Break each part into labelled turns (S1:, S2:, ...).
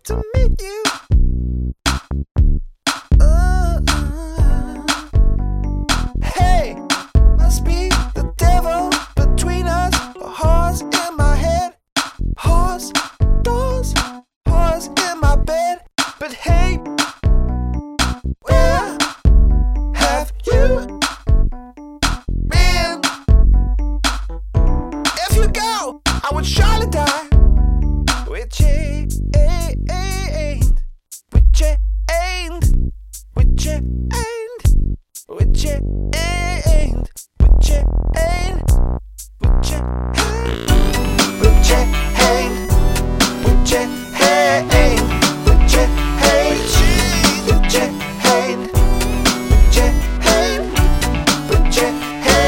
S1: to meet you. Hey, must be the devil between us. A horse in my head, horse, doors, horse in my bed. But hey, where have you been? If you go, I would surely die. Which ain't, which ain't, which ain't, which ain't, which ain't, which ain't, which ain't, which ain't, which ain't, which ain't, which ain't, which ain't,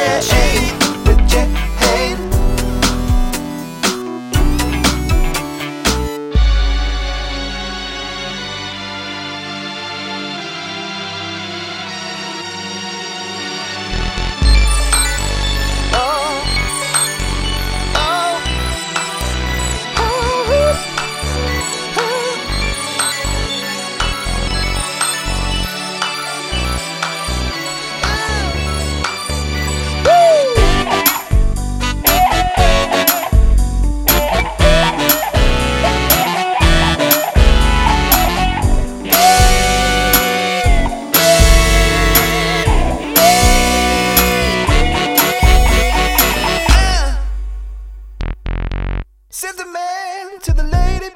S1: said the man to the lady.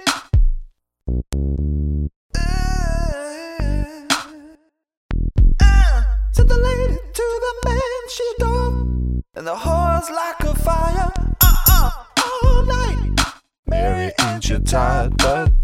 S1: Said the lady to the man she adored. And the horse like a fire all night.
S2: Mary, ain't you tired? But